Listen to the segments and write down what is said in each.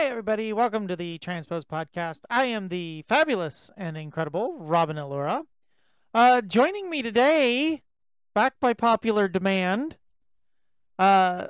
Hi, everybody. Welcome to the Transpose Podcast. I am the fabulous and incredible Robin Allura. Joining me today, back by popular demand, uh,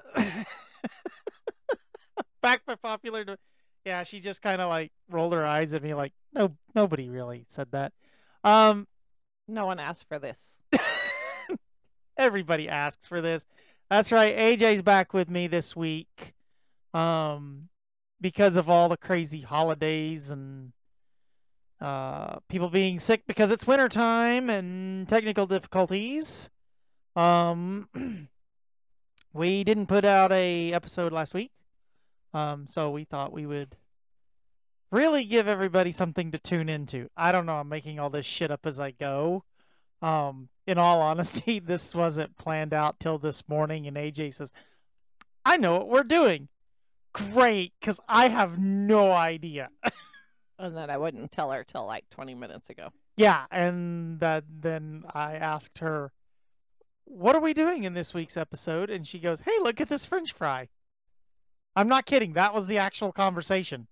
back by popular yeah, she just kind of like rolled her eyes at me like, no, nobody really said that. Um, No one asked for this. Everybody asks for this. That's right. AJ's back with me this week. Because of all the crazy holidays and people being sick because it's wintertime and technical difficulties. Um, we didn't put out a episode last week, so we thought we would really give everybody something to tune into. I don't know. I'm making all this shit up as I go. In all honesty, this wasn't planned out till this morning, and AJ says, "I know what we're doing." Great, because I have no idea. And then I wouldn't tell her till like 20 minutes ago. Yeah, and then I asked her, "What are we doing in this week's episode?" And she goes, "Hey, look at this French fry." I'm not kidding. That was the actual conversation.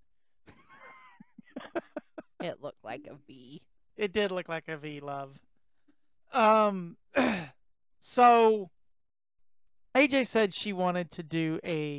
It looked like a V. It did look like a V, love. So AJ said she wanted to do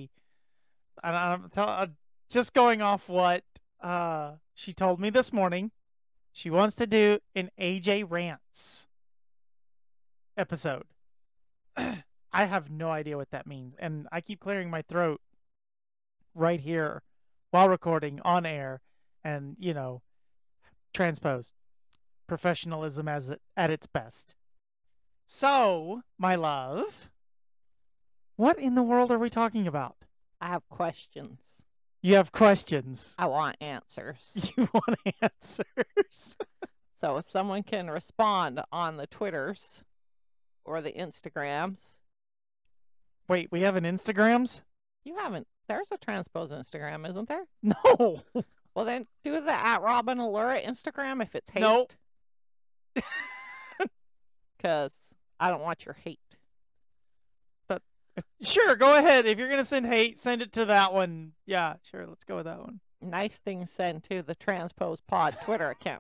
just going off what she told me this morning. She wants to do an AJ Rants episode. I have no idea what that means, and I keep clearing my throat right here while recording on air, and transpose professionalism at its best. So, my love, what in the world are we talking about? I have questions. You have questions. I want answers. You want answers. So if someone can respond on the Twitters or the Instagrams. Wait, we have an Instagrams? You haven't. There's a Transpose Instagram, isn't there? No. Well, then do the @Robin Allura Instagram if it's hate. Nope. Because I don't want your hate. Sure, go ahead. If you're going to send hate, send it to that one. Yeah, sure. Let's go with that one. Nice things sent to the Transpose Pod Twitter account.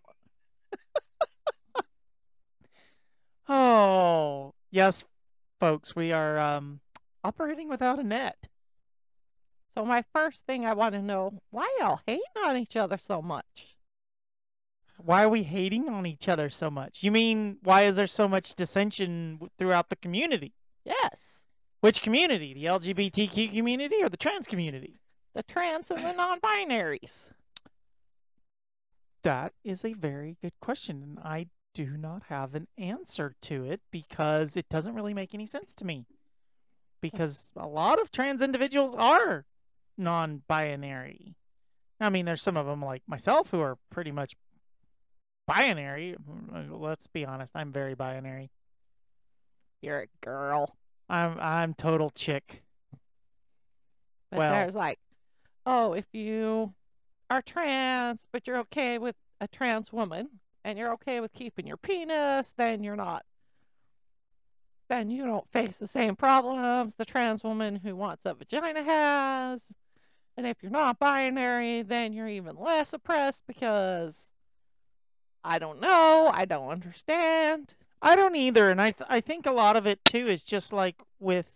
Oh, yes, folks. We are operating without a net. So my first thing I want to know, why y'all hating on each other so much? Why are we hating on each other so much? You mean, why is there so much dissension throughout the community? Yes. Which community? The LGBTQ community or the trans community? The trans and the non-binaries. That is a very good question, and I do not have an answer to it because it doesn't really make any sense to me. Because a lot of trans individuals are non-binary. I mean, there's some of them like myself who are pretty much binary. Let's be honest, I'm very binary. You're a girl. I'm total chick. But Well, there's like, oh, if you are trans, but you're okay with a trans woman, and you're okay with keeping your penis, then you're not. Then you don't face the same problems the trans woman who wants a vagina has. And if you're not binary, then you're even less oppressed because I don't know, I don't understand. I don't either, and I think a lot of it too is just like with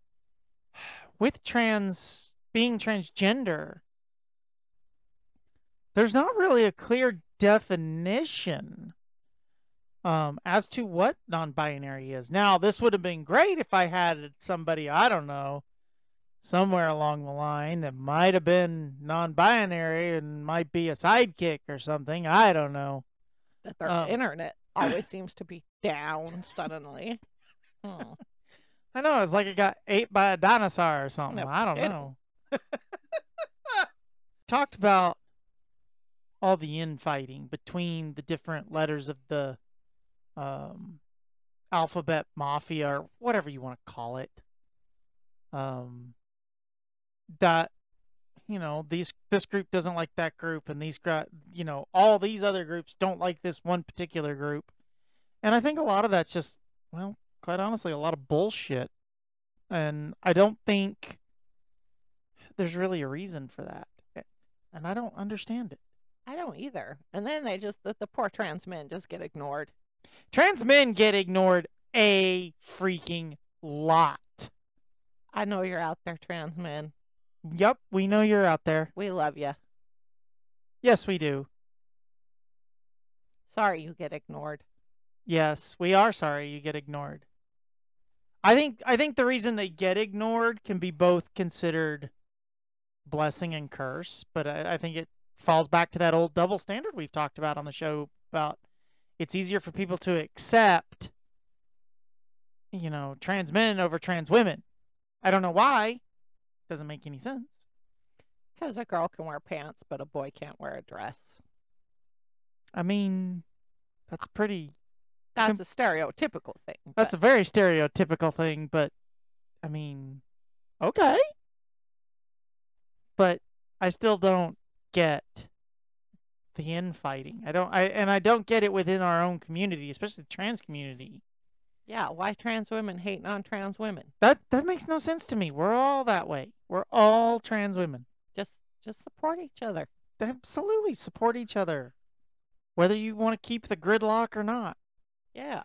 trans being transgender. There's not really a clear definition as to what non-binary is. Now, this would have been great if I had somebody, I don't know, somewhere along the line that might have been non-binary and might be a sidekick or something. I don't know. That their internet always seems to be down suddenly. I know, it's like it got ate by a dinosaur or something. No I don't kidding. know. Talked about all the infighting between the different letters of the alphabet mafia or whatever you want to call it. That this group doesn't like that group, and all these other groups don't like this one particular group. And I think a lot of that's just, well, quite honestly, a lot of bullshit. And I don't think there's really a reason for that. and I don't understand it. I don't either. And then the poor trans men just get ignored. Trans men get ignored a freaking lot. I know you're out there, trans men. Yep, we know you're out there. We love you. Yes, we do. Sorry you get ignored. Yes, we are sorry you get ignored. I think the reason they get ignored can be both considered blessing and curse, but I think it falls back to that old double standard we've talked about on the show about it's easier for people to accept, trans men over trans women. I don't know why. Doesn't make any sense. Because a girl can wear pants, but a boy can't wear a dress. I mean, that's pretty... That's a stereotypical thing. That's a very stereotypical thing, but, I mean, okay. But I still don't get the infighting. I don't get it within our own community, especially the trans community. Yeah, why trans women hate non-trans women? That makes no sense to me. We're all that way. We're all trans women. Just support each other. Absolutely support each other. Whether you want to keep the gridlock or not. Yeah.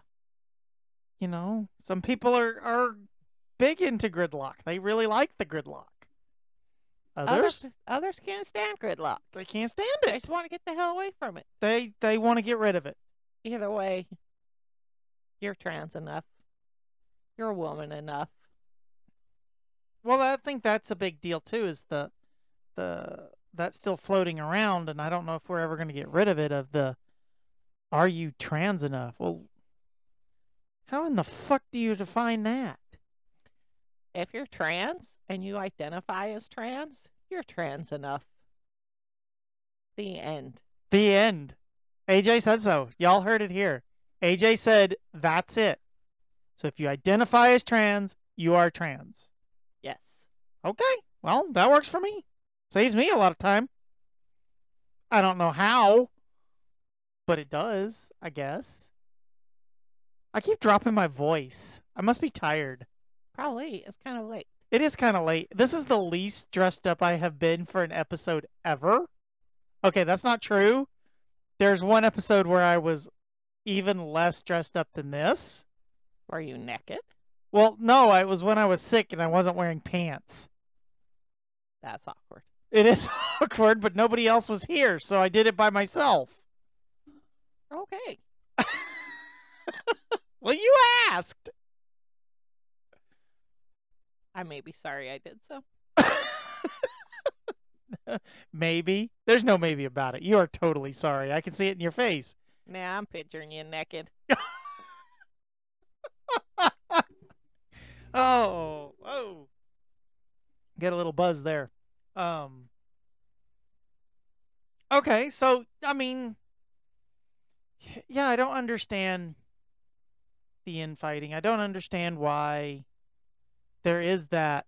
Some people are big into gridlock. They really like the gridlock. Others can't stand gridlock. They can't stand They it. just want to get the hell away from it. They want to get rid of it. Either way, you're trans enough. You're a woman enough. Well, I think that's a big deal too, is that's still floating around, and I don't know if we're ever going to get rid of it, of the are you trans enough? Well, how in the fuck do you define that? If you're trans and you identify as trans, you're trans enough. The end. The end. AJ said so. Y'all heard it here. AJ said that's it. So if you identify as trans, you are trans. Yes. Okay. Well, that works for me. Saves me a lot of time. I don't know how, but it does, I guess. I keep dropping my voice. I must be tired. Probably. It's kind of late. It is kind of late. This is the least dressed up I have been for an episode ever. Okay, that's not true. There's one episode where I was even less dressed up than this. Were you naked? Well, no, it was when I was sick and I wasn't wearing pants. That's awkward. It is awkward, but nobody else was here, so I did it by myself. Okay. Well, you asked. I may be sorry I did so. Maybe. There's no maybe about it. You are totally sorry. I can see it in your face. Nah, I'm picturing you naked. Oh. Get a little buzz there. Okay, so, I mean, yeah, I don't understand the infighting. I don't understand why there is that.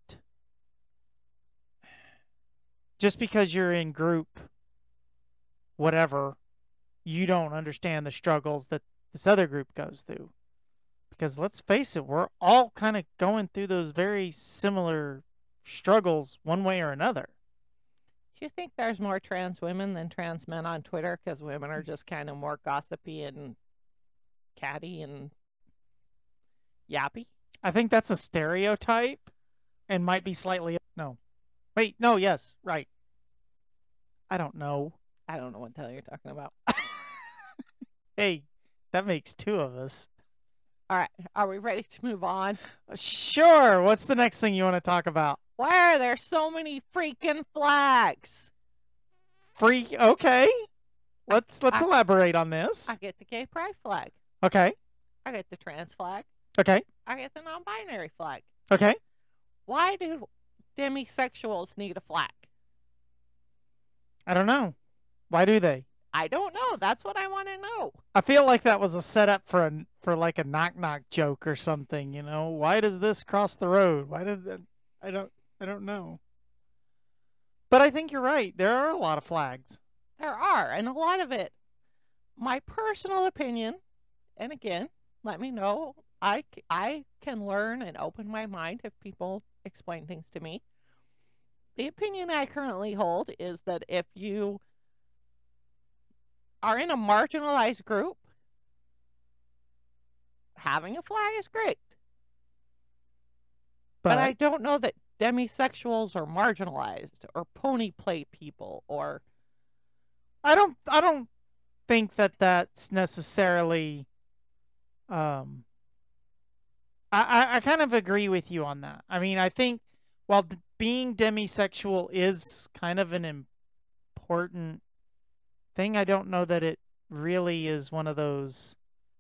Just because you're in group, whatever, you don't understand the struggles that this other group goes through. Because let's face it, we're all kind of going through those very similar struggles one way or another. Do you think there's more trans women than trans men on Twitter? Because women are just kind of more gossipy and catty and yappy? I think that's a stereotype and might be slightly... No. Wait, no, yes, right. I don't know. I don't know what the hell you're talking about. Hey, that makes two of us. All right, are we ready to move on? Sure. What's the next thing you want to talk about? Why are there so many freaking flags? Okay. Let's elaborate on this. I get the gay pride flag. Okay. I get the trans flag. Okay. I get the non-binary flag. Okay. Why do demisexuals need a flag? I don't know. Why do they? I don't know. That's what I want to know. I feel like that was a setup for like a knock knock joke or something, you know? Why does this cross the road? Why did that? I don't know. But I think you're right. There are a lot of flags. There are, and a lot of it, my personal opinion, and again, let me know. I can learn and open my mind if people explain things to me. The opinion I currently hold is that if you are in a marginalized group, having a flag is great. But I don't know that demisexuals are marginalized or pony play people or I don't think that that's necessarily I kind of agree with you on that. I mean, I think while being demisexual is kind of an important thing, I don't know that it really is one of those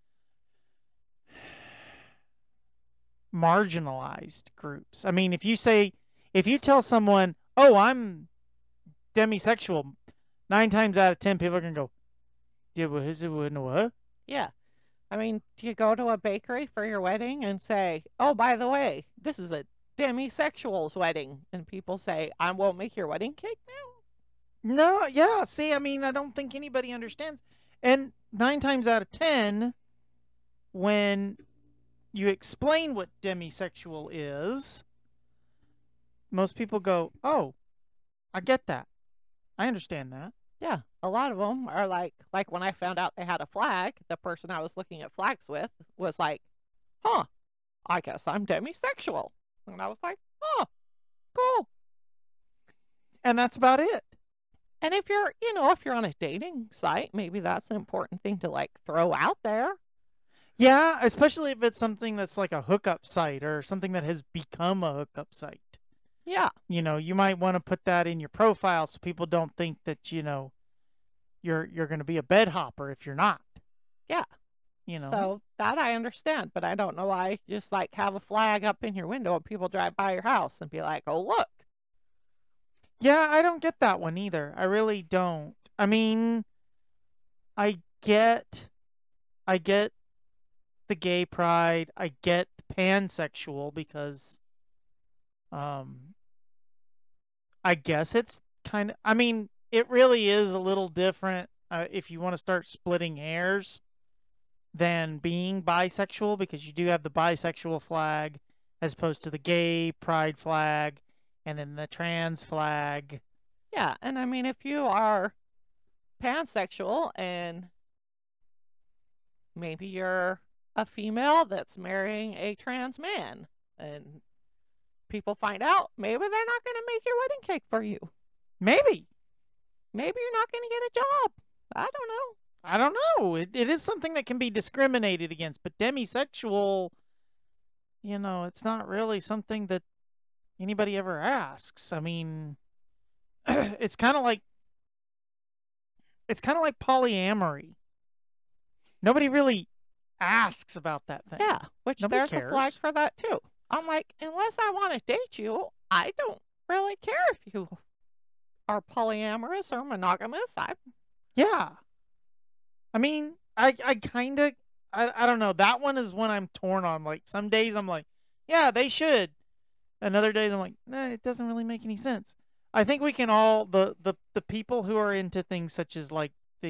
marginalized groups. I mean, if you tell someone, "Oh, I'm demisexual," 9 times out of 10 people are going to go, "Yeah, well, is it what?" Yeah. I mean, do you go to a bakery for your wedding and say, "Oh, by the way, this is a demisexual's wedding," and people say, "I won't make your wedding cake now"? No, yeah. See, I mean, I don't think anybody understands. And 9 times out of 10, when you explain what demisexual is, most people go, "Oh, I get that. I understand that." Yeah, a lot of them are like when I found out they had a flag, the person I was looking at flags with was like, "Huh, I guess I'm demisexual." And I was like, "Oh, cool." And that's about it. And if you're on a dating site, maybe that's an important thing to like throw out there. Yeah, especially if it's something that's like a hookup site or something that has become a hookup site. Yeah. You might want to put that in your profile so people don't think that, you're going to be a bed hopper if you're not. Yeah. So that I understand, but I don't know why just like have a flag up in your window and people drive by your house and be like, "Oh, look." Yeah, I don't get that one either. I really don't. I mean, I get the gay pride. I get the pansexual because I guess it's I mean, it really is a little different if you want to start splitting hairs than being bisexual, because you do have the bisexual flag as opposed to the gay pride flag and then the trans flag. Yeah, and I mean, if you are pansexual and maybe you're a female that's marrying a trans man and people find out, maybe they're not going to make your wedding cake for you. Maybe you're not going to get a job. I don't know. It is something that can be discriminated against, but demisexual, it's not really something that anybody ever asks. I mean, it's kind of like polyamory. Nobody really asks about that thing. Yeah, which Nobody there's cares. a flag for that too. I'm like, unless I want to date you, I don't really care if you are polyamorous or monogamous. Yeah. I mean, I kind of, I don't know. That one is one I'm torn on. Like, some days I'm like, yeah, they should. And other days I'm like, nah, it doesn't really make any sense. I think we can all, the people who are into things such as like the,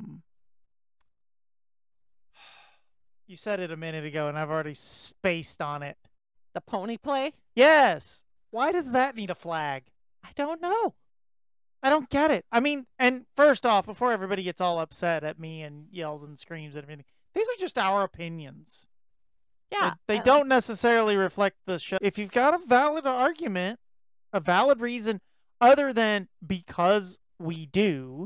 you said it a minute ago and I've already spaced on it. The pony play? Yes. Why does that need a flag? I don't know. I don't get it. I mean, and first off, before everybody gets all upset at me and yells and screams and everything, these are just our opinions. Yeah. They don't necessarily reflect the show. If you've got a valid argument, a valid reason other than because we do,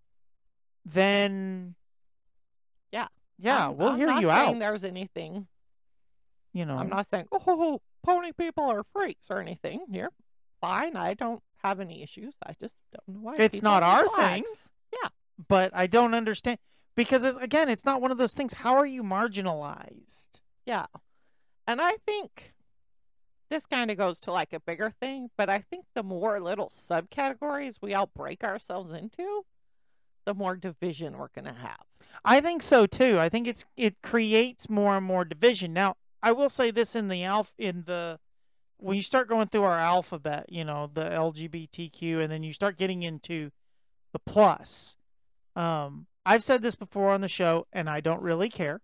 then yeah, we'll hear you out. I'm not saying there's anything. I'm not saying, "Oh, pony people are freaks" or anything. You're fine. I don't have any issues. I just don't know why. It's not our thing. Yeah. But I don't understand. Because, again, it's not one of those things. How are you marginalized? Yeah. And I think this kind of goes to like a bigger thing, but I think the more little subcategories we all break ourselves into, the more division we're going to have. I think so too. I think it creates more and more division. Now, I will say this when you start going through our alphabet, the LGBTQ, and then you start getting into the plus. I've said this before on the show, and I don't really care.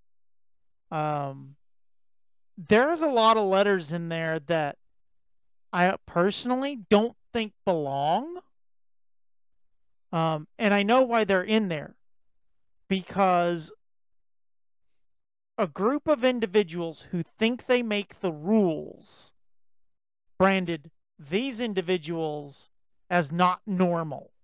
There's a lot of letters in there that I personally don't think belong. And I know why they're in there, because a group of individuals who think they make the rules branded these individuals as not normal.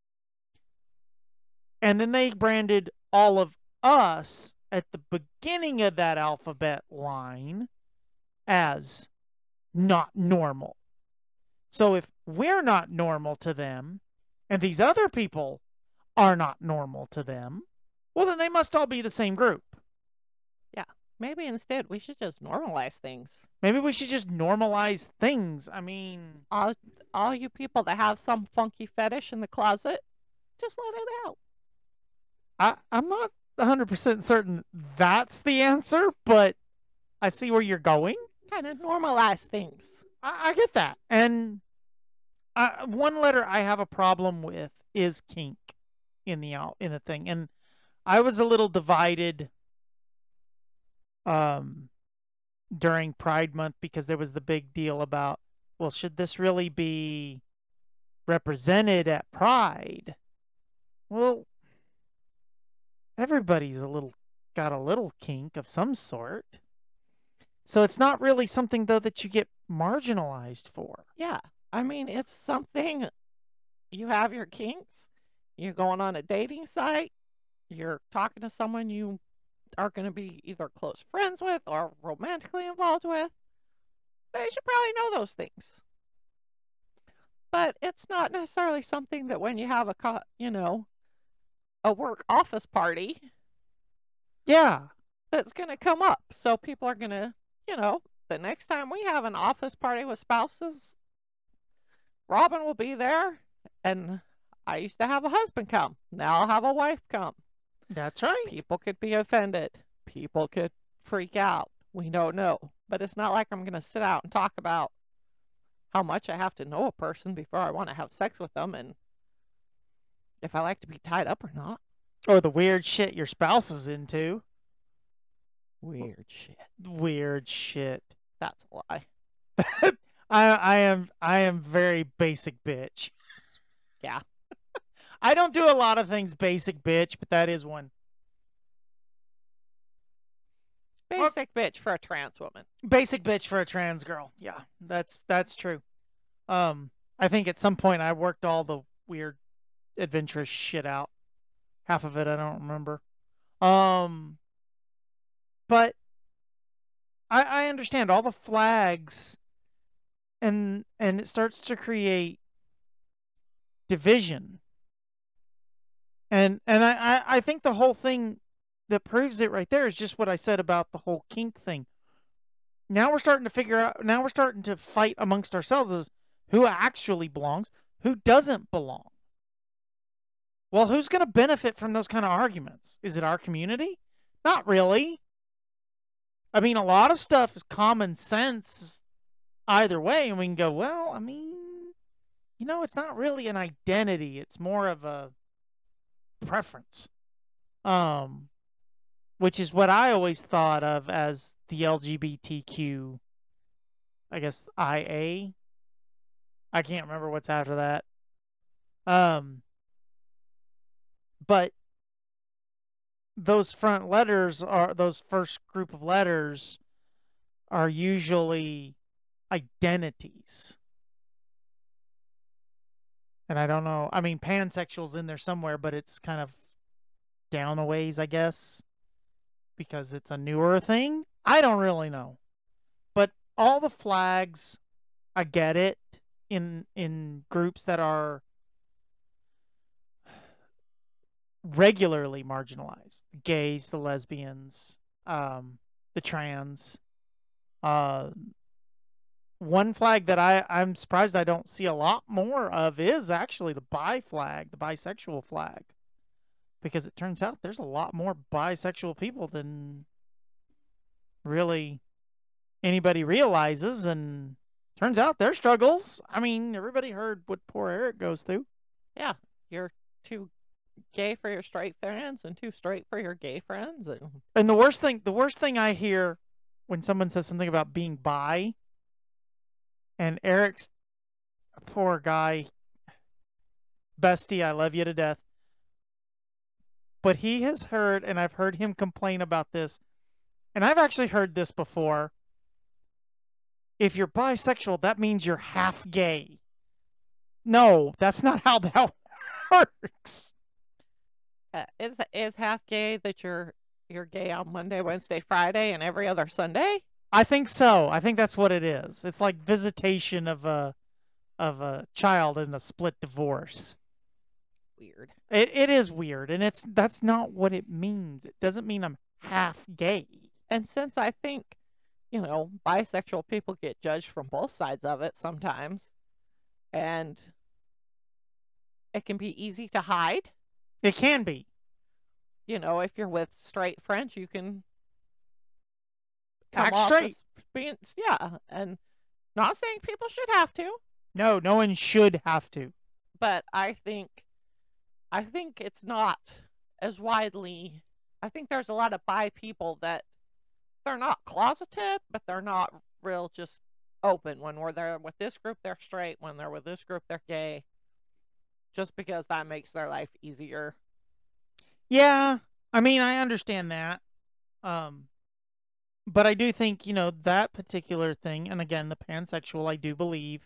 And then they branded all of us at the beginning of that alphabet line as not normal. So if we're not normal to them, and these other people are not normal to them, well, then they must all be the same group. Yeah. Maybe instead we should just normalize things. Maybe we should just normalize things. I mean, All you people that have some funky fetish in the closet, just let it out. I'm not 100% certain that's the answer, but I see where you're going. Kind of normalize things. I get that. And one letter I have a problem with is kink in the thing. And I was a little divided during Pride Month, because there was the big deal about, well, should this really be represented at Pride? Well, everybody's got a little kink of some sort. So it's not really something, though, that you get marginalized for. Yeah. I mean, it's something. You have your kinks. You're going on a dating site. You're talking to someone you are going to be either close friends with or romantically involved with. They should probably know those things. But it's not necessarily something that when you have a work office party, Yeah. that's going to come up. So people are going to, the next time we have an office party with spouses, Robin will be there, and I used to have a husband come. Now I'll have a wife come. That's right. People could be offended. People could freak out. We don't know. But it's not like I'm going to sit out and talk about how much I have to know a person before I want to have sex with them, and if I like to be tied up or not. Or the weird shit your spouse is into. Weird shit. Weird shit. That's a lie. I am very basic bitch. Yeah. I don't do a lot of things basic bitch, but that is one. Basic bitch for a trans woman. Basic bitch for a trans girl. Yeah, that's true. I think at some point I worked all the weird adventurous shit out. Half of it I don't remember. But I understand all the flags, and it starts to create division. And I think the whole thing that proves it right there is just what I said about the whole kink thing. Now we're starting to fight amongst ourselves as who actually belongs, who doesn't belong. Well, who's going to benefit from those kind of arguments? Is it our community? Not really. I mean, a lot of stuff is common sense either way, and we can go, well, I mean, it's not really an identity. It's more of a preference. Which is what I always thought of as the LGBTQ, I guess, IA. I can't remember what's after that. But those those first group of letters are usually identities. And I don't know. I mean, pansexual's in there somewhere, but it's kind of down a ways, I guess, because it's a newer thing. I don't really know. But all the flags, I get it, in groups that are regularly marginalized. The gays, the lesbians, the trans. One flag that I'm surprised I don't see a lot more of is actually the bi flag, the bisexual flag. Because it turns out there's a lot more bisexual people than really anybody realizes, and turns out their struggles. I mean, everybody heard what poor Eric goes through. Yeah, you're too gay for your straight friends and too straight for your gay friends. And the worst thing I hear when someone says something about being bi And Eric's poor guy, bestie, I love you to death. But he has heard, and I've heard him complain about this, and I've actually heard this before. If you're bisexual, that means you're half gay. No, that's not how that works. Is half gay that you're gay on Monday, Wednesday, Friday, and every other Sunday? I think so. I think that's what it is. It's like visitation of a child in a split divorce. Weird. It is weird, and that's not what it means. It doesn't mean I'm half gay. And since I think, bisexual people get judged from both sides of it sometimes, and it can be easy to hide. It can be. If you're with straight friends, you can Act straight. And not saying people should have to. No one should have to. But I think it's not as widely. I think there's a lot of bi people that they're not closeted, but they're not real just open. When they're with this group, they're straight. When they're with this group, they're gay. Just because that makes their life easier. Yeah, I mean, I understand that. But I do think, that particular thing, and again, the pansexual, I do believe,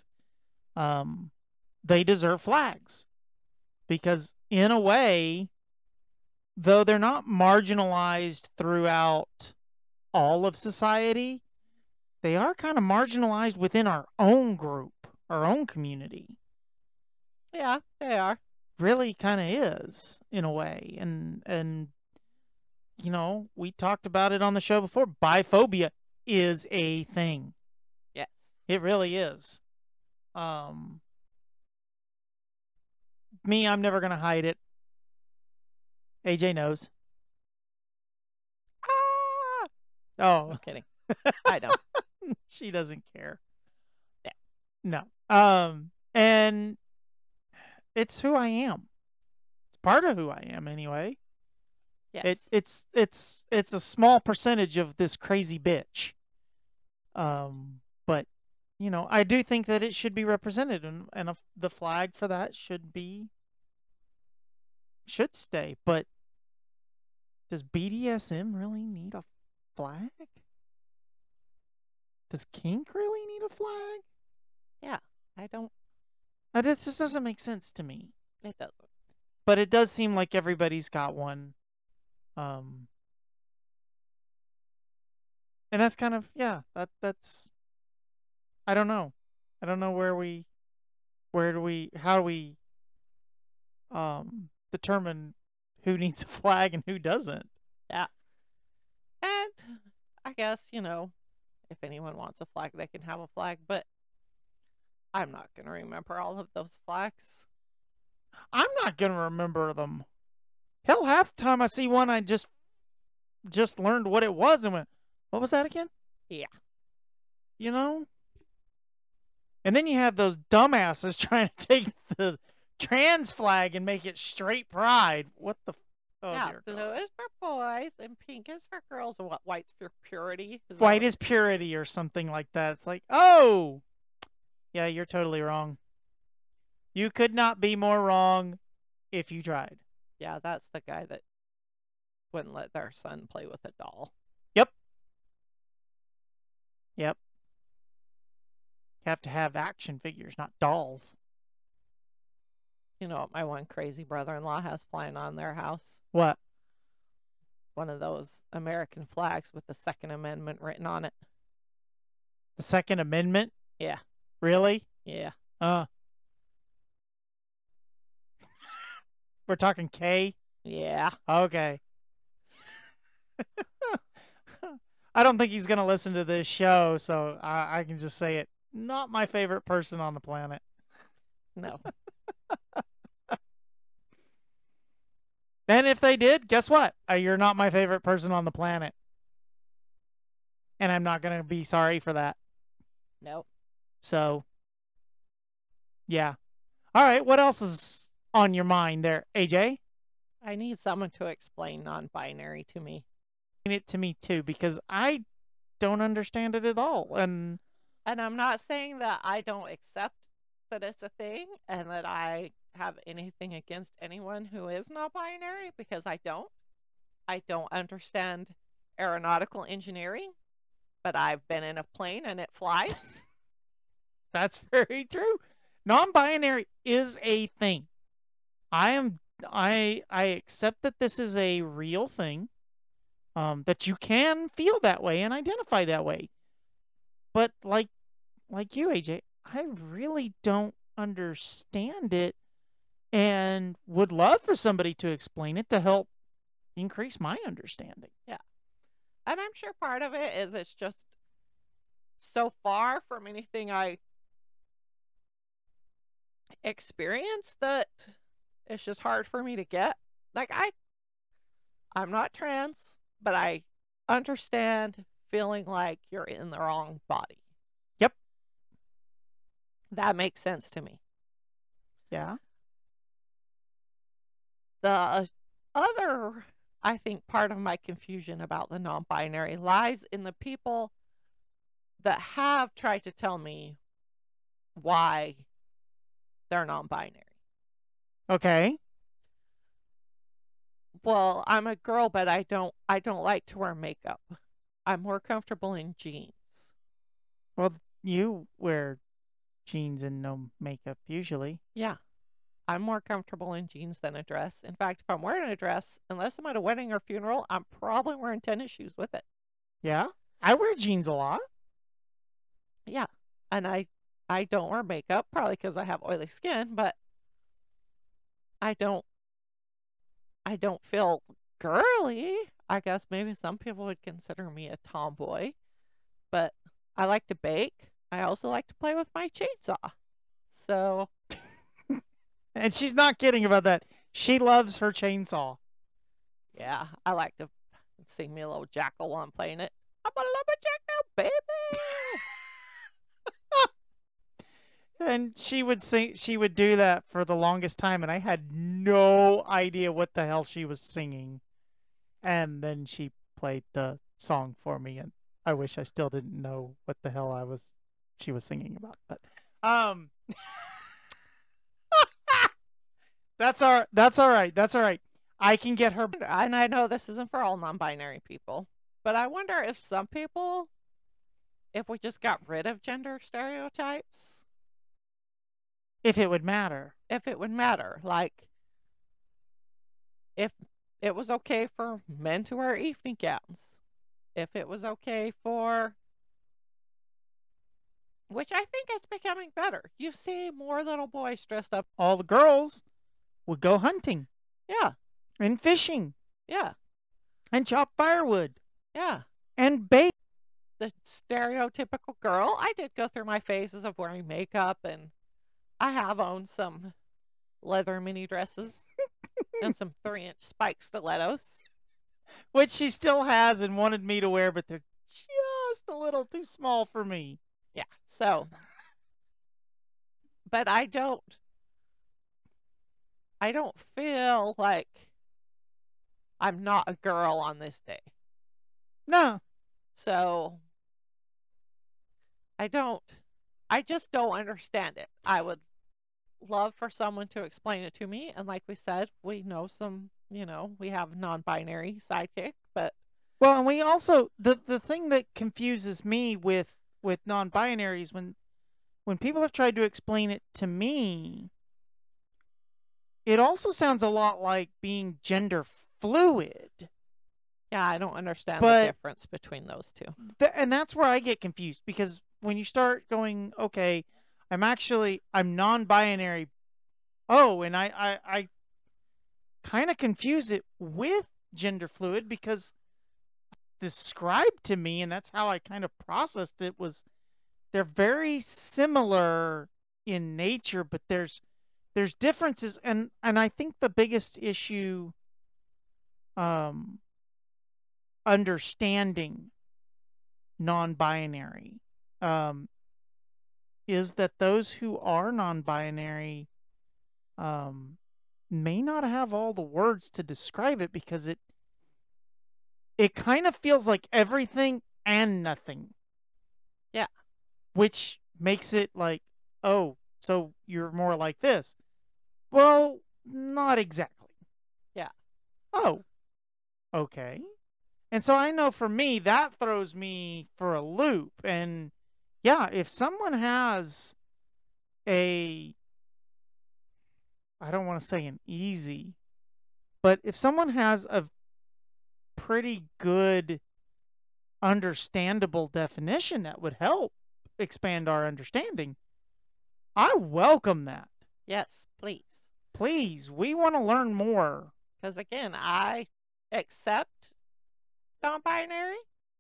they deserve flags. Because in a way, though they're not marginalized throughout all of society, they are kind of marginalized within our own group, our own community. Yeah, they are. Really kind of is, in a way. And we talked about it on the show before. Biphobia is a thing. Yes. It really is. Me, I'm never going to hide it. AJ knows. Ah! Oh. I'm kidding. I don't. She doesn't care. Yeah. No. And it's who I am. It's part of who I am anyway. Yes. It's a small percentage of this crazy bitch. But I do think that it should be represented, and the flag for that should stay. But does BDSM really need a flag? Does kink really need a flag? Yeah, I don't. It just doesn't make sense to me. It doesn't. But it does seem like everybody's got one. And that's kind of, that's, I don't know. I don't know how do we determine who needs a flag and who doesn't. Yeah. And I guess, if anyone wants a flag, they can have a flag, but I'm not going to remember all of those flags. I'm not going to remember them. Hell, half the time I see one, I just learned what it was and went, what was that again? Yeah. And then you have those dumbasses trying to take the trans flag and make it straight pride. What the? Yeah, blue is for boys and pink is for girls, and white's for purity. White is purity or something like that. It's like, oh, yeah, you're totally wrong. You could not be more wrong if you tried. Yeah, that's the guy that wouldn't let their son play with a doll. Yep. You have to have action figures, not dolls. You know what my one crazy brother-in-law has flying on their house? What? One of those American flags with the Second Amendment written on it. The Second Amendment? Yeah. Really? Yeah. We're talking K? Yeah. Okay. I don't think he's going to listen to this show, so I can just say it. Not my favorite person on the planet. No. And if they did, guess what? You're not my favorite person on the planet. And I'm not going to be sorry for that. Nope. So, yeah. All right, what else is on your mind there, AJ? I need someone to explain non-binary to me. It to me too, because I don't understand it at all. And And I'm not saying that I don't accept that it's a thing and that I have anything against anyone who is not binary, because I don't. I don't understand aeronautical engineering, but I've been in a plane and it flies. That's very true. Non-binary is a thing. I accept that this is a real thing. That you can feel that way and identify that way. But like you, AJ, I really don't understand it and would love for somebody to explain it to help increase my understanding. Yeah. And I'm sure part of it is it's just so far from anything I experience that it's just hard for me to get. Like I'm not trans, but I understand feeling like you're in the wrong body. Yep. That makes sense to me. Yeah. The other, I think, part of my confusion about the non binary lies in the people that have tried to tell me why they're non binary. Okay. Well, I'm a girl, but I don't like to wear makeup. I'm more comfortable in jeans. Well, you wear jeans and no makeup usually. Yeah. I'm more comfortable in jeans than a dress. In fact, if I'm wearing a dress, unless I'm at a wedding or funeral, I'm probably wearing tennis shoes with it. Yeah. I wear jeans a lot. Yeah. And I don't wear makeup, probably because I have oily skin, but I don't feel girly. I guess maybe some people would consider me a tomboy, but I like to bake. I also like to play with my chainsaw. So, And she's not kidding about that. She loves her chainsaw. yeah, I like to sing me a little jackal while I'm playing it. I'm a lumberjack now, baby. And she would do that for the longest time, and I had no idea what the hell she was singing. And then she played the song for me, and I wish I still didn't know what the hell she was singing about. But that's all right. That's all right. I can get her. And I know this isn't for all non-binary people, but I wonder if some people, if we just got rid of gender stereotypes, If it would matter. if it would matter. Like, if it was okay for men to wear evening gowns, if it was okay for, which I think is becoming better. You see more little boys dressed up. All the girls would go hunting Yeah, and fishing yeah, and chop firewood yeah. and bake. The stereotypical girl. I did go through my phases of wearing makeup, and I have owned some leather mini dresses and some 3-inch spike stilettos. Which she still has and wanted me to wear, but they're just a little too small for me. Yeah, so, but I don't feel like I'm not a girl on this day. No. So, I just don't understand it. I would love for someone to explain it to me. And like we said, we know some, we have non-binary sidekick, but Well, and we also the thing that confuses me with non-binaries when people have tried to explain it to me, it also sounds a lot like being gender fluid. yeah, I don't understand But- the difference between those two. And that's where I get confused, because when you start going, okay, I'm non-binary. Oh, and I kind of confuse it with gender fluid, because described to me, and that's how I kind of processed it, was they're very similar in nature, but there's differences, and I think the biggest issue understanding non-binary is that those who are non-binary may not have all the words to describe it, because it kind of feels like everything and nothing. Yeah. which makes it like, oh, so you're more like this. Well, not exactly. Yeah. Oh, okay. And so I know for me, that throws me for a loop. And yeah, if someone has a, I don't want to say an easy, but if someone has a pretty good, understandable definition that would help expand our understanding, I welcome that. Yes, please. Please, we want to learn more. Because again, I accept non binary.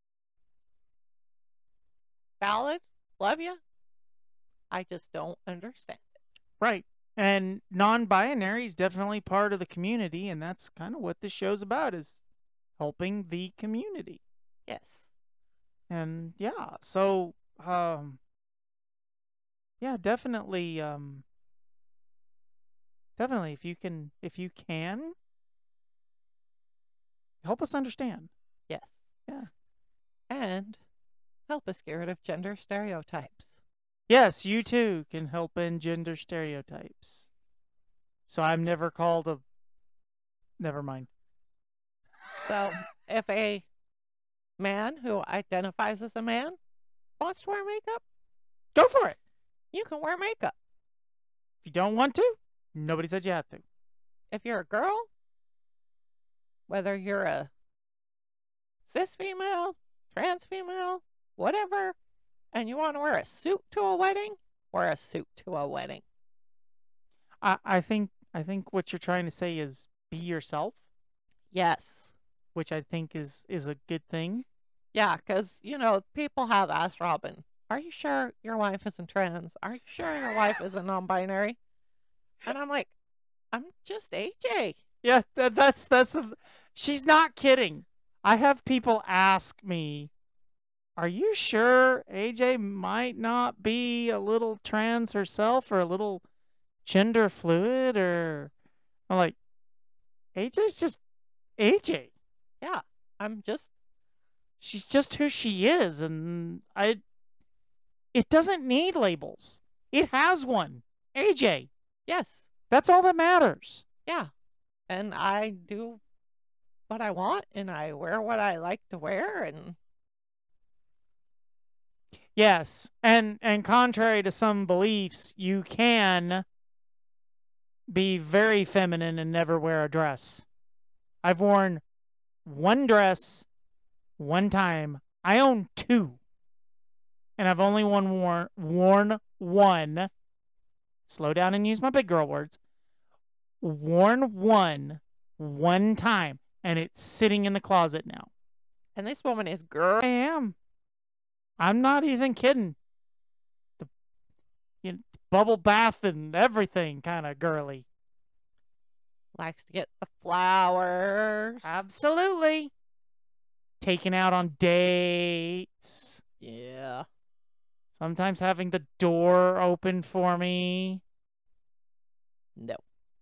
Valid. Love you. I just don't understand it. Right. And non-binary is definitely part of the community, and that's kind of what this show's about, is helping the community. Yes. And yeah, so yeah, definitely definitely if you can help us understand. Yes. Yeah. And help us get rid of gender stereotypes. Yes, you too can help end gender stereotypes. So I'm never called a, never mind. So if a man who identifies as a man wants to wear makeup, Go for it. you can wear makeup. If you don't want to, nobody said you have to. If you're a girl, whether you're a cis female, trans female, whatever, and you want to wear a suit to a wedding, wear a suit to a wedding. I think what you're trying to say is be yourself, Yes. which I think is a good thing. Yeah, because, people have asked Robin, are you sure your wife isn't trans? Are you sure your wife isn't non-binary? And I'm like, I'm just AJ. Yeah, that's the. She's not kidding. I have people ask me, "Are you sure AJ might not be a little trans herself, or a little gender fluid?" Or I'm like, AJ's just AJ. Yeah, She's just who she is, and it doesn't need labels. It has one. AJ. yes, That's all that matters. yeah. And I do what I want, and I wear what I like to wear, and Yes, and contrary to some beliefs, you can be very feminine and never wear a dress. I've worn one dress one time. I own two, and I've only worn one. Slow down and use my big girl words. Worn one time, and it's sitting in the closet now. and this woman is girl. I am. I'm not even kidding. The bubble bath and everything kind of girly. Likes to get the flowers. Absolutely. Taken out on dates. Yeah. Sometimes having the door open for me. No.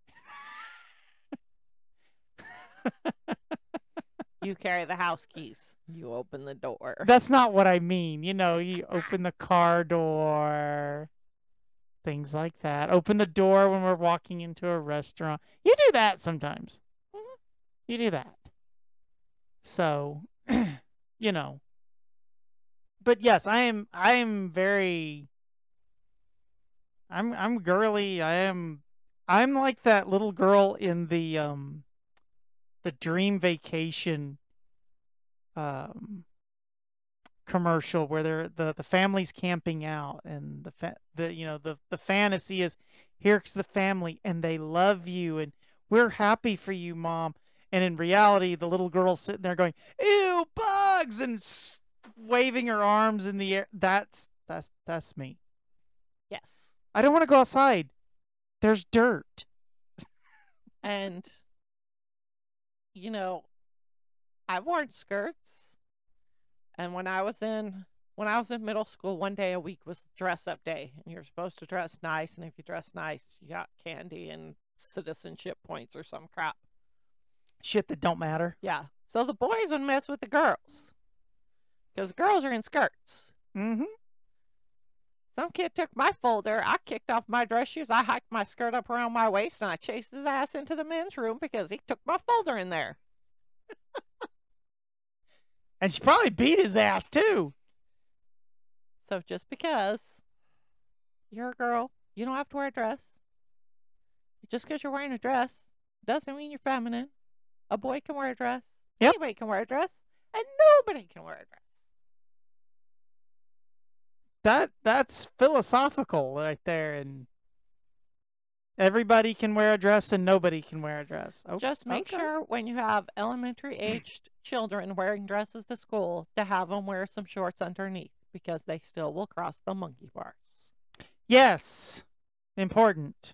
You carry the house keys. You open the door. That's not what I mean. You open the car door. Things like that. Open the door when we're walking into a restaurant. You do that sometimes. Mhm. You do that. So, But yes, I'm very I'm girly. I'm like that little girl in the Dream Vacation commercial where the family's camping out, and the fantasy is, here's the family and they love you and we're happy for you, mom. And in reality, the little girl's sitting there going, ew, bugs, and waving her arms in the air. That's me. Yes. I don't want to go outside. There's dirt. And I've worn skirts, and when I was in middle school, one day a week was dress up day, and you're supposed to dress nice, and if you dress nice, you got candy and citizenship points or some crap. Shit that don't matter. Yeah. So the boys would mess with the girls, because girls are in skirts. Mm-hmm. Some kid took my folder. I kicked off my dress shoes. I hiked my skirt up around my waist, and I chased his ass into the men's room because he took my folder in there. And she probably beat his ass too. So just because you're a girl, you don't have to wear a dress. Just because you're wearing a dress doesn't mean you're feminine. A boy can wear a dress. Yep. Anybody can wear a dress. And nobody can wear a dress. That's philosophical right there, and everybody can wear a dress and nobody can wear a dress. Just make sure when you have elementary aged children wearing dresses to school to have them wear some shorts underneath because they still will cross the monkey bars. Yes. Important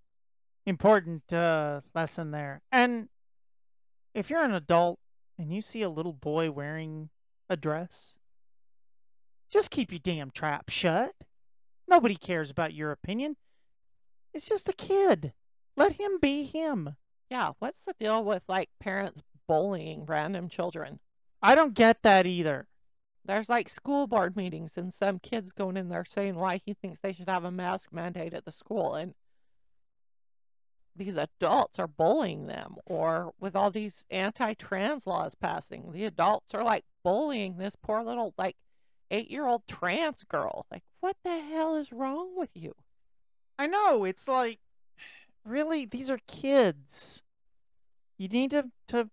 lesson there. And if you're an adult and you see a little boy wearing a dress, just keep your damn trap shut. Nobody cares about your opinion. It's just a kid. Let him be him. Yeah, what's the deal with like parents bullying random children? I don't get that either. There's like school board meetings and some kids going in there saying why he thinks they should have a mask mandate at the school, and these adults are bullying them. Or with all these anti-trans laws passing, the adults are like bullying this poor little like 8-year-old trans girl. Like, what the hell is wrong with you? I know, it's like, really, these are kids. You need to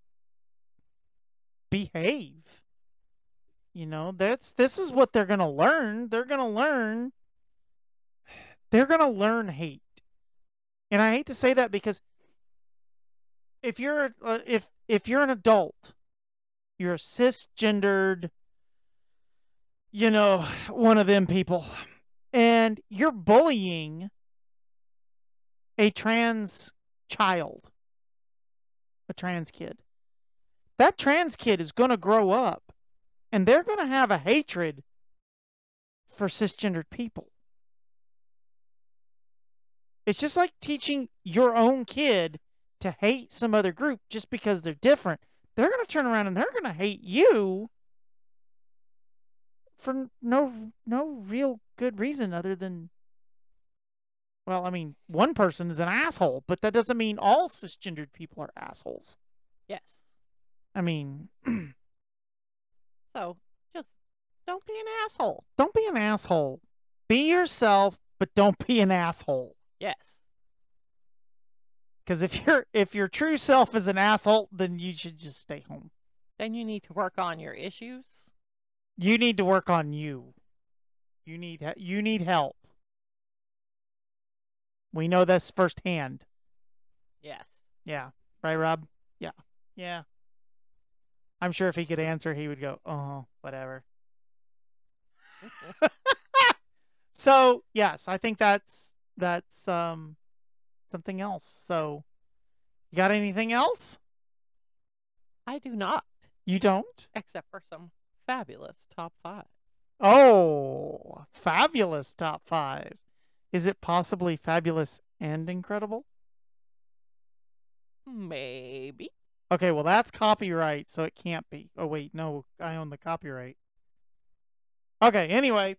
behave. You know, this is what they're gonna learn. They're gonna learn hate. And I hate to say that because if you're if you're an adult, you're a cisgendered, you know, one of them people, and you're bullying a trans child, a trans kid. That trans kid is going to grow up and they're going to have a hatred for cisgendered people. It's just like teaching your own kid to hate some other group just because they're different. They're going to turn around and they're going to hate you for no real good reason other than, well, I mean, one person is an asshole, but that doesn't mean all cisgendered people are assholes. Yes. I mean, so just don't be an asshole. Don't be an asshole. Be yourself, but don't be an asshole. Yes. Because if your true self is an asshole, then you should just stay home. Then you need to work on your issues. You need to work on you. You need help. We know this firsthand. Yes. Yeah. Right, Rob? Yeah. Yeah. I'm sure if he could answer, he would go, oh, whatever. So, yes, I think that's something else. So, you got anything else? I do not. You don't? Except for some fabulous top 5. Oh, fabulous top 5. Is it possibly fabulous and incredible? Maybe. Okay, well, that's copyright, so it can't be. Oh, wait, no, I own the copyright. Okay, anyway.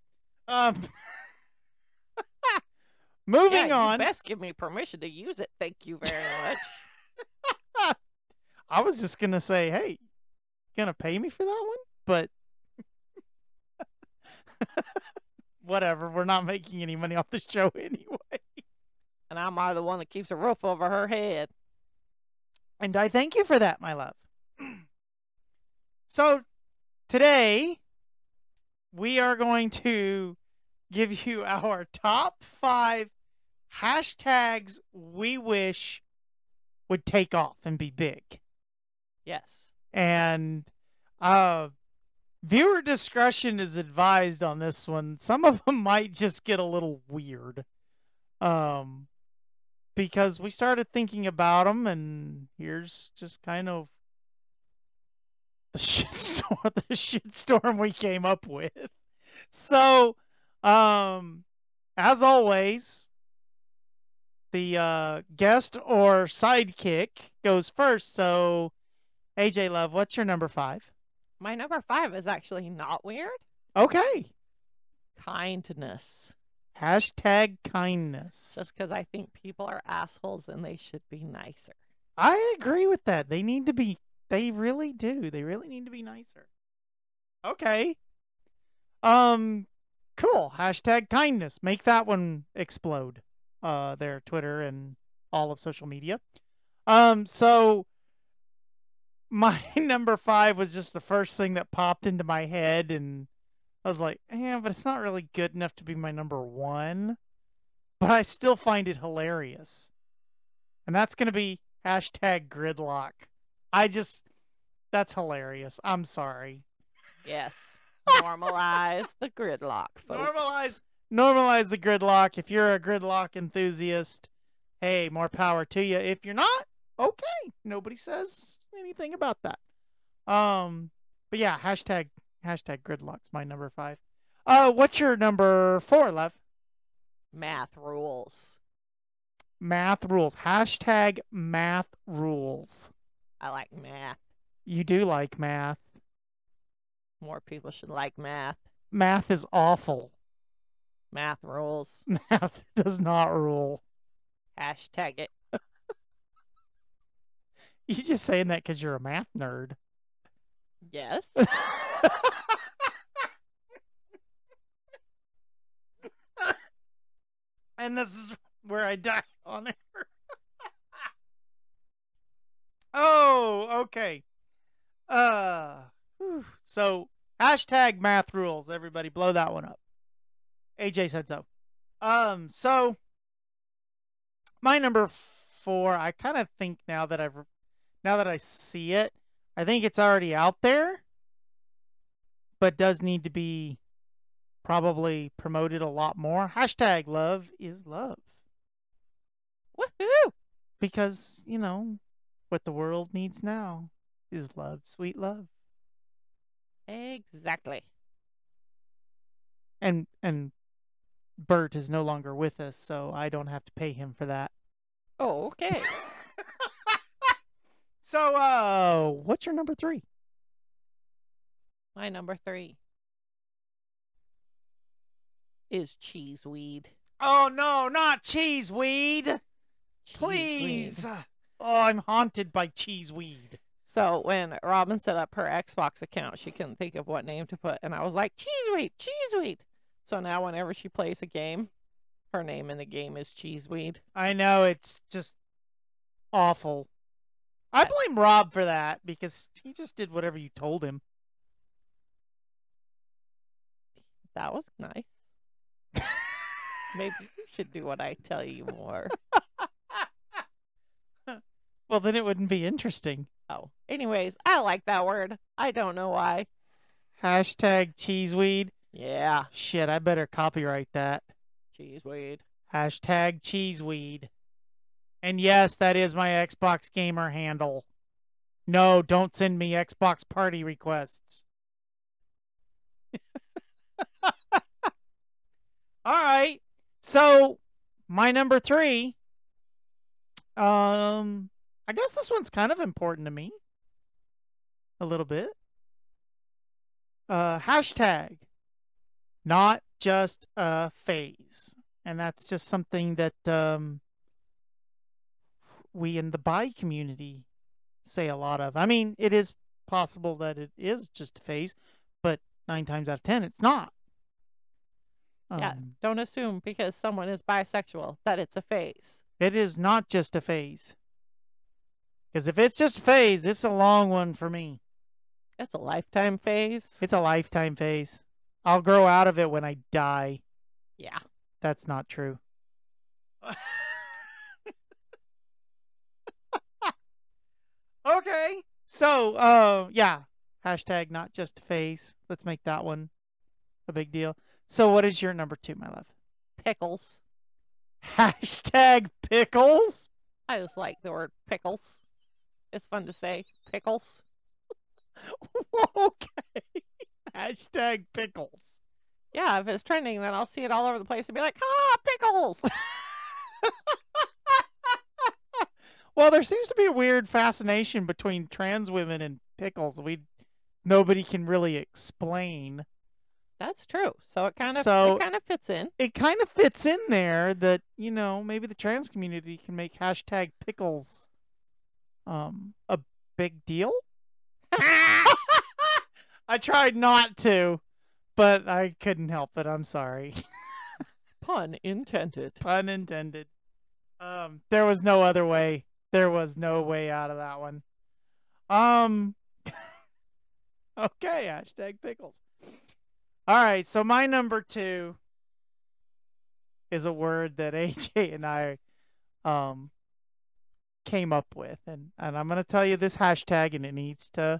Moving on. You best give me permission to use it. Thank you very much. I was just going to say, hey, gonna pay me for that one? But whatever, we're not making any money off the show anyway. And I'm the one that keeps a roof over her head. And I thank you for that, my love. So, today, we are going to give you our top 5 hashtags we wish would take off and be big. Yes. And viewer discretion is advised on this one. Some of them might just get a little weird. Because we started thinking about them, and here's just kind of the shitstorm we came up with. So, as always, the guest or sidekick goes first. So, AJ Love, what's your number 5? My number 5 is actually not weird. Okay. Kindness. Hashtag kindness. Just because I think people are assholes and they should be nicer. I agree with that. They need to be. They really do. They really need to be nicer. Okay. Cool. Hashtag kindness. Make that one explode. Their Twitter and all of social media. So my number 5 was just the first thing that popped into my head, and I was like, yeah, but it's not really good enough to be my number 1. But I still find it hilarious. And that's going to be hashtag gridlock. That's hilarious. I'm sorry. Yes. Normalize the gridlock, folks. Normalize the gridlock. If you're a gridlock enthusiast, hey, more power to you. If you're not, okay. Nobody says anything about that. But yeah, hashtag gridlock's my number 5. What's your number 4, Lev? Math rules. Math rules. Hashtag math rules. I like math. You do like math. More people should like math. Math is awful. Math rules. Math does not rule. Hashtag it. You just saying that because you're a math nerd. Yes. And this is where I die on air. Oh, okay. So hashtag math rules. Everybody, blow that one up. AJ said so. So my number 4. I kind of think now that I see it, I think it's already out there, but does need to be probably promoted a lot more. Hashtag love is love. Woohoo! Because, what the world needs now is love, sweet love. Exactly. And Bert is no longer with us, so I don't have to pay him for that. Oh, okay. So, what's your number 3? My number 3 is cheeseweed. Oh, no, not cheeseweed. Please. Oh, I'm haunted by cheeseweed. So when Robin set up her Xbox account, she couldn't think of what name to put. And I was like, cheeseweed, cheeseweed. So now whenever she plays a game, her name in the game is cheeseweed. I know, it's just awful. I blame Rob for that because he just did whatever you told him. That was nice. Maybe you should do what I tell you more. Well, then it wouldn't be interesting. Oh, anyways, I like that word. I don't know why. Hashtag cheeseweed. Yeah. Shit, I better copyright that. Cheeseweed. Hashtag cheeseweed. And yes, that is my Xbox gamer handle. No, don't send me Xbox party requests. All right. So, my number 3. I guess this one's kind of important to me. A little bit. Hashtag not just a phase. And that's just something that we in the bi community say a lot of. I mean, it is possible that it is just a phase, but 9 times out of 10, it's not. Yeah, don't assume because someone is bisexual that it's a phase. It is not just a phase. Because if it's just a phase, it's a long one for me. It's a lifetime phase. It's a lifetime phase. I'll grow out of it when I die. Yeah. That's not true. Okay. So, yeah. Hashtag not just a phase. Let's make that one a big deal. So what is your number 2, my love? Pickles. Hashtag pickles? I just like the word pickles. It's fun to say. Pickles. Okay. Hashtag pickles. Yeah, if it's trending, then I'll see it all over the place and be like, ah, pickles. Well, there seems to be a weird fascination between trans women and pickles. Nobody can really explain. That's true. So it kind of So fits in. it kind of fits in there that, maybe the trans community can make hashtag pickles a big deal. I tried not to, but I couldn't help it. I'm sorry. Pun intended. Pun intended. There was no other way. There was no way out of that one. Okay, hashtag pickles. All right, so my number 2 is a word that AJ and I came up with, and I'm gonna tell you this hashtag, and it needs to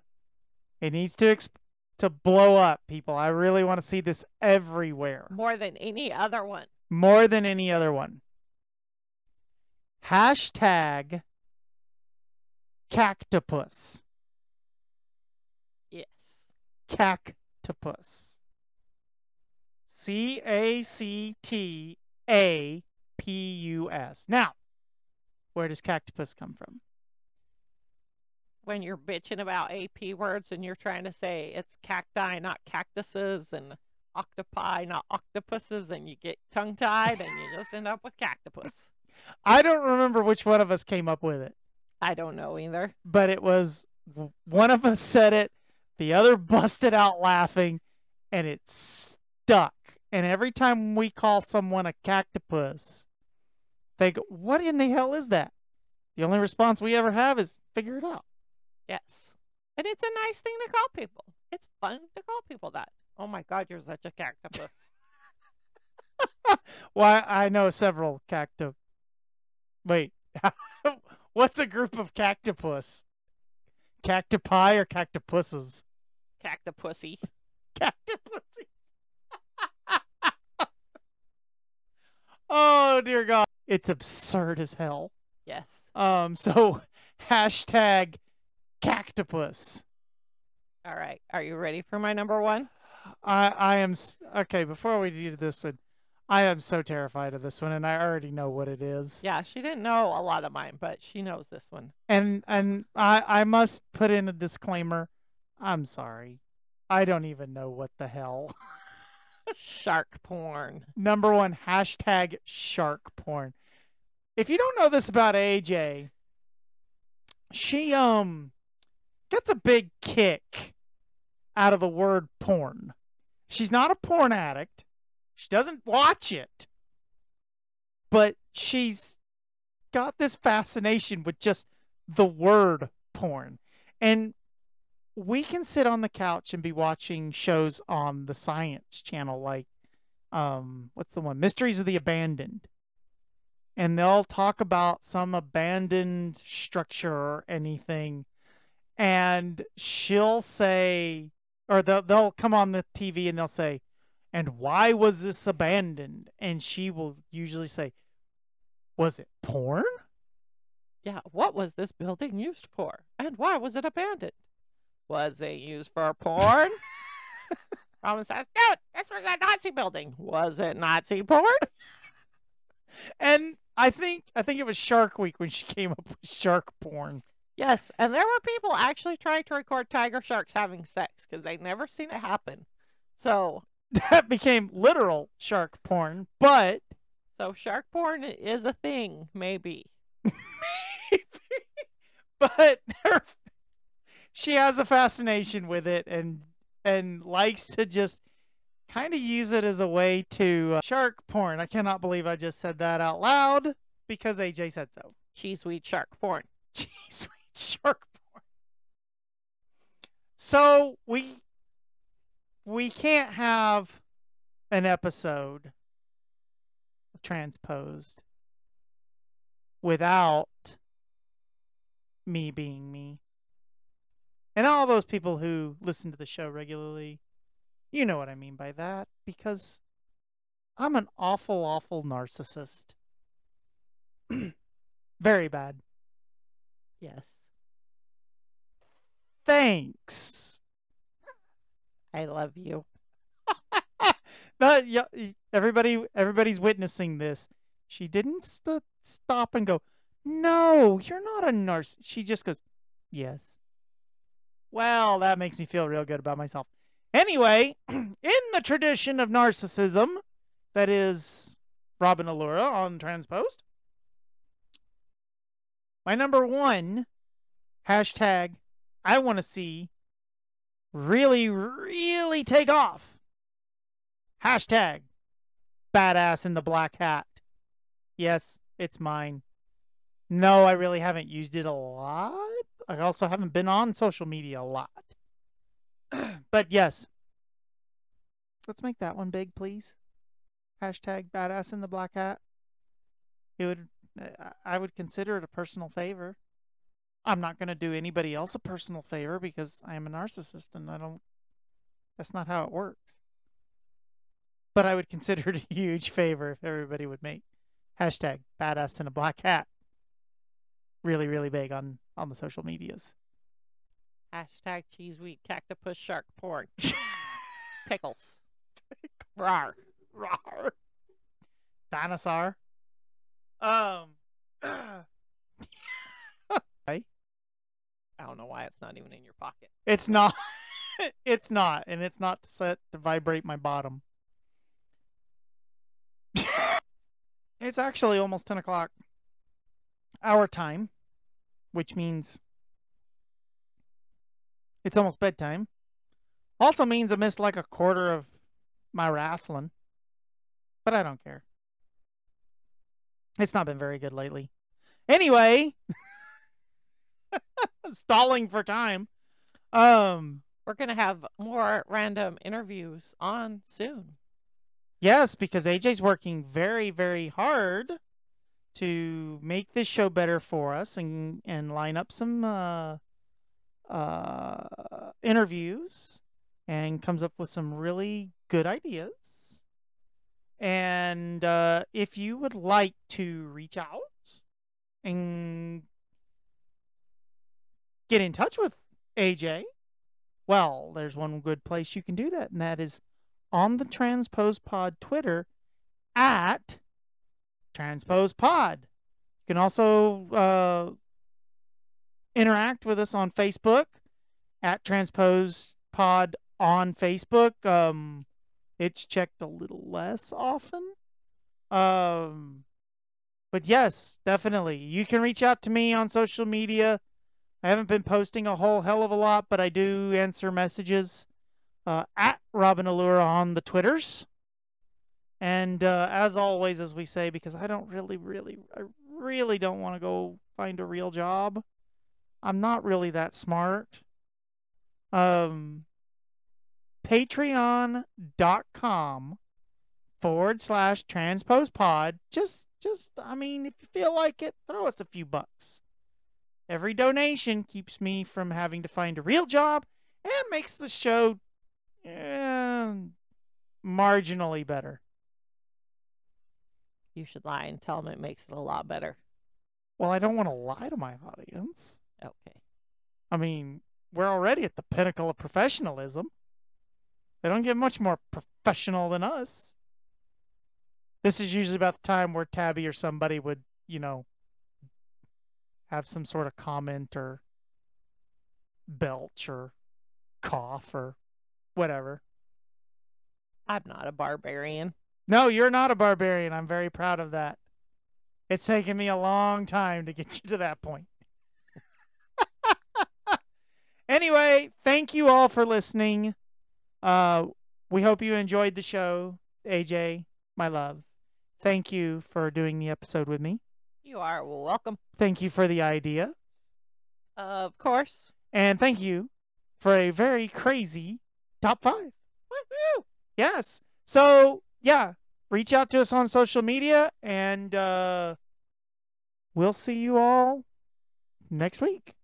blow up, people. I really want to see this everywhere. More than any other one. More than any other one. Hashtag cactopus. Yes. Cactopus. CACTAPUS. Now, where does cactopus come from? When you're bitching about AP words and you're trying to say it's cacti, not cactuses, and octopi, not octopuses, and you get tongue-tied and you just end up with cactopus. I don't remember which one of us came up with it. I don't know either. But it was one of us said it, the other busted out laughing, and it stuck. And every time we call someone a cactopus, they go, "What in the hell is that?" The only response we ever have is, "Figure it out." Yes. And it's a nice thing to call people. It's fun to call people that. Oh my God, you're such a cactopus. Well, I know several Wait, what's a group of cactopus? Cactopi or cactopuses? Cactopussy. Cactopussy. Oh dear God, it's absurd as hell. Yes. So hashtag cactopus. All right. Are you ready for my number 1? I am okay. Before we do this one, I am so terrified of this one, and I already know what it is. Yeah, she didn't know a lot of mine, but she knows this one. And I must put in a disclaimer. I'm sorry, I don't even know what the hell. Shark porn. Number 1, hashtag shark porn. If you don't know this about AJ, she gets a big kick out of the word porn. She's not a porn addict. She doesn't watch it. But she's got this fascination with just the word porn. And we can sit on the couch and be watching shows on the Science Channel, like what's the one? Mysteries of the Abandoned. And they'll talk about some abandoned structure or anything, and she'll say, or they'll come on the TV and they'll say, "And why was this abandoned?" And she will usually say, "Was it porn?" Yeah, what was this building used for? And why was it abandoned? Was it used for porn? Robin says, "No, this was a Nazi building." Was it Nazi porn? And I think it was Shark Week when she came up with shark porn. Yes, and there were people actually trying to record tiger sharks having sex because they'd never seen it happen. So that became literal shark porn, but so shark porn is a thing, maybe. But she has a fascination with it and likes to just kind of use it as a way to shark porn. I cannot believe I just said that out loud because AJ said so. Cheese sweet shark porn. Cheese sweet shark porn. So we can't have an episode transposed without me being me. And all those people who listen to the show regularly, you know what I mean by that, because I'm an awful, awful narcissist. Very bad. Yes. Thanks. I love you. But yeah, everybody's witnessing this. She didn't stop and go, "No, you're not a narcissist." She just goes, "Yes." Well, that makes me feel real good about myself. Anyway, in the tradition of narcissism, that is Robin Allura on Transposed, my number one hashtag I want to see really, really take off. Hashtag badass in the black hat. Yes, it's mine. No, I really haven't used it a lot. I also haven't been on social media a lot. But yes, let's make that one big, please. Hashtag badass in the black hat. I would consider it a personal favor. I'm not going to do anybody else a personal favor because I am a narcissist and that's not how it works. But I would consider it a huge favor if everybody would make hashtag badass in a black hat really, really big on the social medias. Hashtag cheese wheat cactopus shark pork. Pickles. Rawr. Rawr. Dinosaur. I don't know why it's not even in your pocket. It's not. It's not. And it's not set to vibrate my bottom. It's actually almost 10 o'clock our time, which means it's almost bedtime. Also means I missed like a quarter of my wrestling. But I don't care. It's not been very good lately. Anyway, stalling for time. We're going to have more random interviews on soon. Yes, because AJ's working very, very hard to make this show better for us and line up some interviews and comes up with some really good ideas. And if you would like to reach out and get in touch with AJ, well, there's one good place you can do that, and that is on the Transpose Pod Twitter at Transpose Pod. You can also interact with us on Facebook at Transpose Pod on Facebook. It's checked a little less often. But yes, definitely. You can reach out to me on social media. I haven't been posting a whole hell of a lot, but I do answer messages at Robin Allura on the Twitters. And as always, as we say, because I don't really don't want to go find a real job. I'm not really that smart. Patreon.com/transposepod. Just, I mean, if you feel like it, throw us a few bucks. Every donation keeps me from having to find a real job and makes the show marginally better. You should lie and tell them it makes it a lot better. Well, I don't want to lie to my audience. Okay. I mean, we're already at the pinnacle of professionalism. They don't get much more professional than us. This is usually about the time where Tabby or somebody would, have some sort of comment or belch or cough or whatever. I'm not a barbarian. No, you're not a barbarian. I'm very proud of that. It's taken me a long time to get you to that point. Anyway, thank you all for listening. We hope you enjoyed the show. AJ, my love, thank you for doing the episode with me. You are welcome. Thank you for the idea. Of course. And thank you for a very crazy top 5. Woohoo! Yes. So, yeah, reach out to us on social media, and we'll see you all next week.